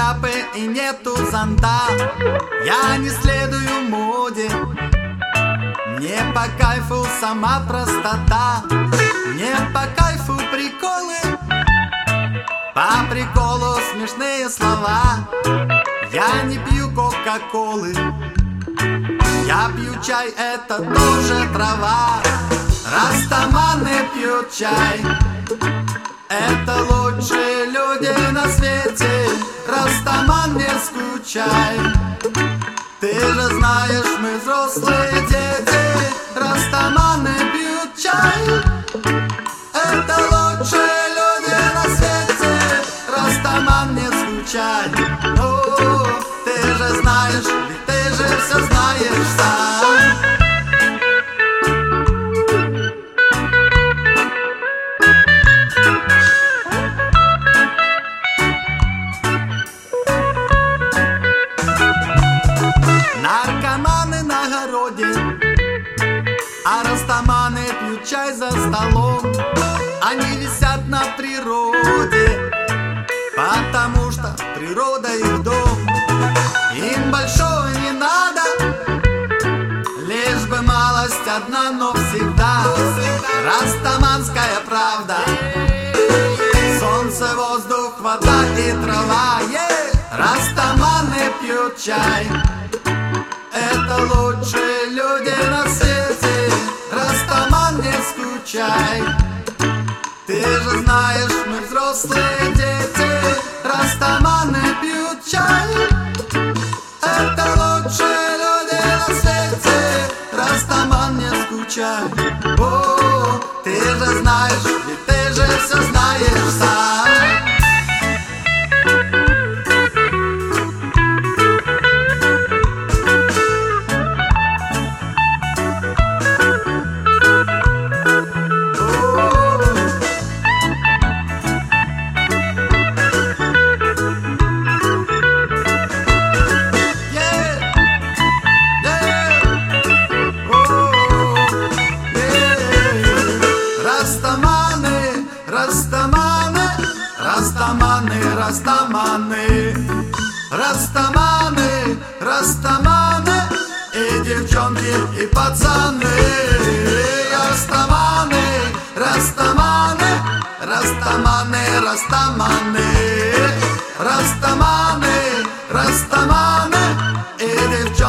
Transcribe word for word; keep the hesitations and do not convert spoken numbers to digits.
шляпы и нету зонта. Я не следую моде, мне по кайфу сама простота. Мне по кайфу приколы, по приколу смешные слова. Я не пью кока-колы, я пью чай, это тоже трава. Растаманы пьют чай, это лучшие люди на свете. Растаман, не скучай, ты же знаешь, мы взрослые дети. Растаманы пьют чай, это лучшие люди на свете. Растаман, не скучай, ну, ты же знаешь, ведь ты же все знаешь сам. Наркоманы на огороде, а растаманы пьют чай за столом. Они висят на природе, потому что природа их дом. Им большого не надо, лишь бы малость одна, но всегда. Растаманская правда: солнце, воздух, вода и трава. Растаманы пьют чай, это лучшие люди на свете. Растаман, не скучай, ты же знаешь, мы взрослые дети. Растаманы пьют чай, это лучшие люди на свете. Растаман, не скучай, о, ты же знаешь, ведь ты же все знаешь сам. Растаманы, растаманы, растаманы, растаманы, растаманы, и девчонки, и пацаны. Растаманы, растаманы, растаманы, растаманы, растаманы, растаманы, и девчонки.